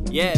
Yeah.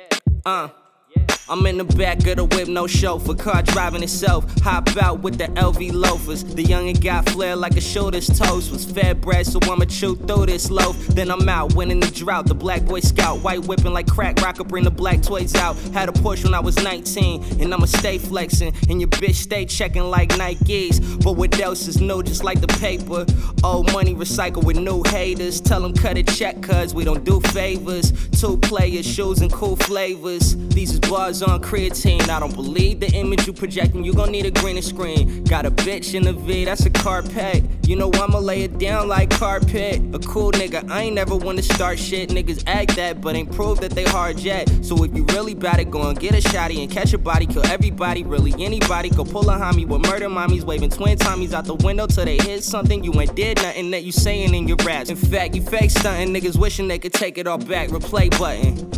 I'm in the back of the whip, no chauffeur, car driving itself. Hop out with the LV loafers. The youngin' got flair like a shoulder's toast. Was fed bread, so I'ma chew through this loaf. Then I'm out, winning the drought. The black boy scout, white whipping like crack rocker, bring the black toys out. Had a Porsche when I was 19, and I'ma stay flexing. And your bitch stay checking like Nikes. But what else is new, just like the paper? Old money recycled with new haters. Tell them cut a check, cuz we don't do favors. 2 players, shoes and cool flavors. These is bars on creatine. I don't believe the image you projecting, you gon' need a greener screen. Got a bitch in the V, that's a carpet. You know I'ma lay it down like carpet. A cool nigga, I ain't never wanna start shit. Niggas act that, but ain't prove that they hard yet. So if you really bout it, go and get a shotty and catch a body. Kill everybody, really anybody. Go pull a homie with murder mommies, waving twin Tommies out the window till they hit something. You ain't did nothing that you saying in your raps. In fact, you fake stunting, niggas wishing they could take it all back. Replay button.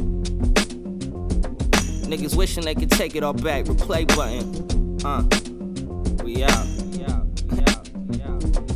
Niggas wishing they could take it all back. Replay button. We out.